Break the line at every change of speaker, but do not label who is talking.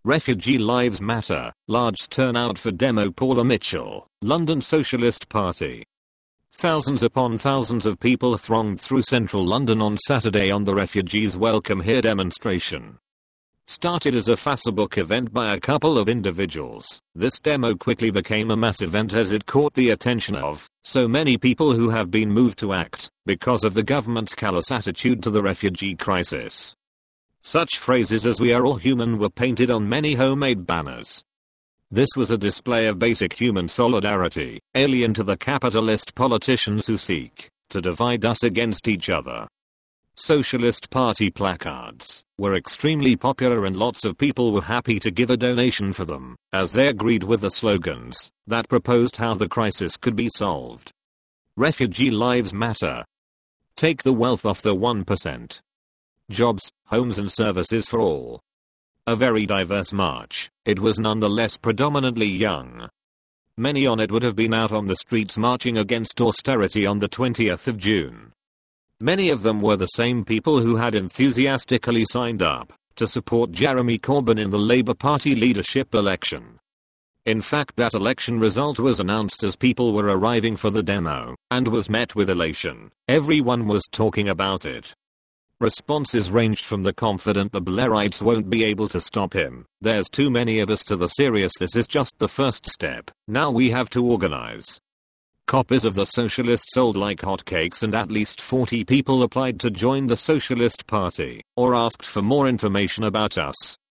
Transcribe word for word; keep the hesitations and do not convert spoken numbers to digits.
Refugee Lives Matter, large turnout for demo. Paula Mitchell, London Socialist Party. Thousands upon thousands of people thronged through central London on Saturday on the Refugees Welcome Here demonstration. Started as a Facebook event by a couple of individuals, this demo quickly became a mass event as it caught the attention of so many people who have been moved to act because of the government's callous attitude to the refugee crisis. Such phrases as "we are all human" were painted on many homemade banners. This was a display of basic human solidarity, alien to the capitalist politicians who seek to divide us against each other. Socialist Party placards were extremely popular and lots of people were happy to give a donation for them, as they agreed with the slogans that proposed how the crisis could be solved. Refugee Lives Matter. Take the wealth off the one percent. Jobs, homes and services for all. A very diverse march, it was nonetheless predominantly young. Many on it would have been out on the streets marching against austerity on the twentieth of June. Many of them were the same people who had enthusiastically signed up to support Jeremy Corbyn in the Labour Party leadership election. In fact, that election result was announced as people were arriving for the demo, and was met with elation. Everyone was talking about it. Responses ranged from the confident the Blairites won't be able to stop him, there's too many of us, to the serious this is just the first step, now we have to organize. Copies of the Socialists sold like hotcakes and at least forty people applied to join the Socialist Party, or asked for more information about us,